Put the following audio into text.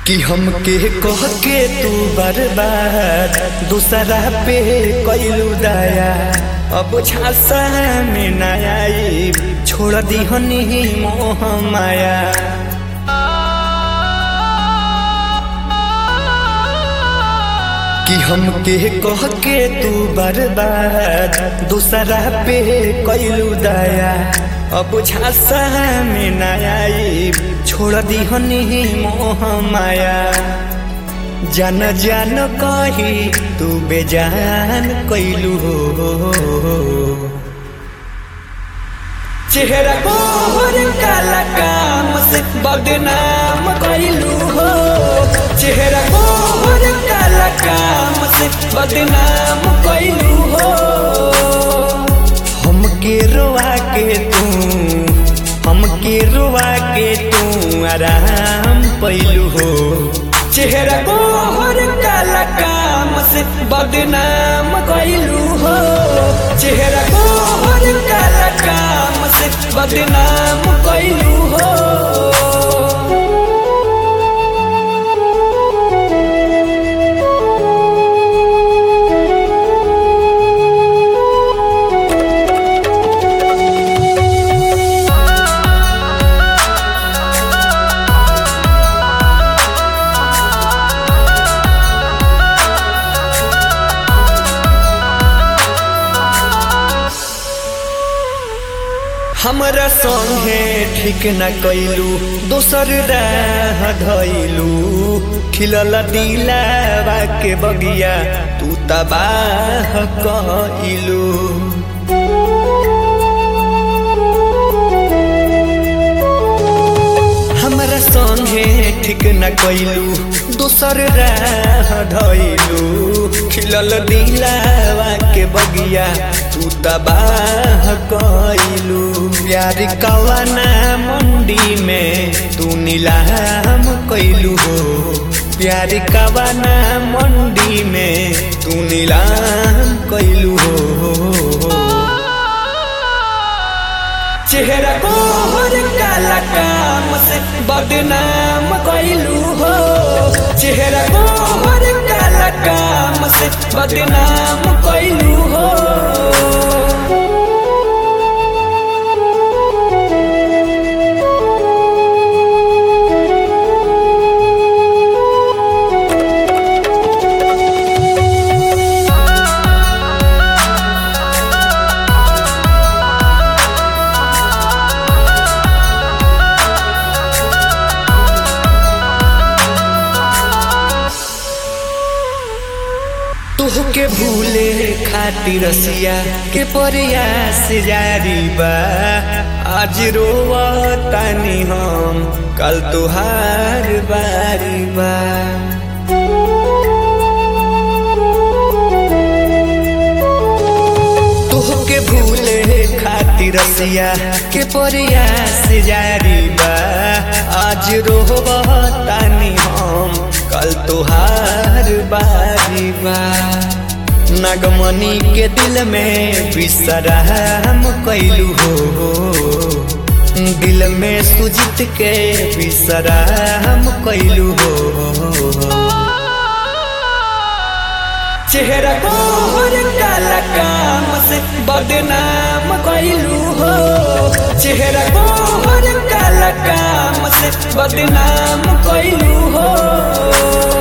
कि हमके कह के तू बर्बाद दूसरा पे कइलू दया। अब झांसा में न आई छोड़ दिहनी मोह माया। कि हमके कह के तू बर्बाद दूसरा पे कइलू दया। अब झांसा में न आई छोड़ दिहनी मोह माया। जान जान कही तू बेजान कइलू हो। चेहरा गोर काला काम से बदनाम कइलू हो। चेहरा गोर काला काम से बदनाम कइलू हो। हमके रोवा के तू आराम पैलू हो। चेहरा गोर काला काम से बदनाम कइलू हो। चेहरा गोर काला काम से बदनाम कइलू हो। हमरा संगे ठीक न कइलू दोसर राह धइलू। खिलल दिलावा के बगिया तू तबाह कइलू। हमरा संगे ठीक न कइलू दोसर राह धइलू। खिलल दिलावा के बगिया तू तबाह कइलू। प्यार कवाना मंडी में तू नीलाम कइलू हो। प्यार कवाना मंडी में तू नीलाम कइलू हो। चेहरा गोर काला काम से बदनाम कइलू हो। चेहरा गोर काला काम से बदनाम कइलू हो। तोहके भूले खातिर रसिया के प्रयास जारी बा। आज रोवतानी हम कल तुहार बारी बा। तोहके भूले खातिर रसिया के प्रयास जारी बा। आज रोवतानी हम कल तुहार बारी बा। नागमणि के दिल में विश्राम कइलू हो। दिल में सुजीत के विश्राम कइलू हो। चेहरा गोर काला काम से बदनाम कइलू हो। चेहरा गोर काला काम से बदनाम कइलू हो।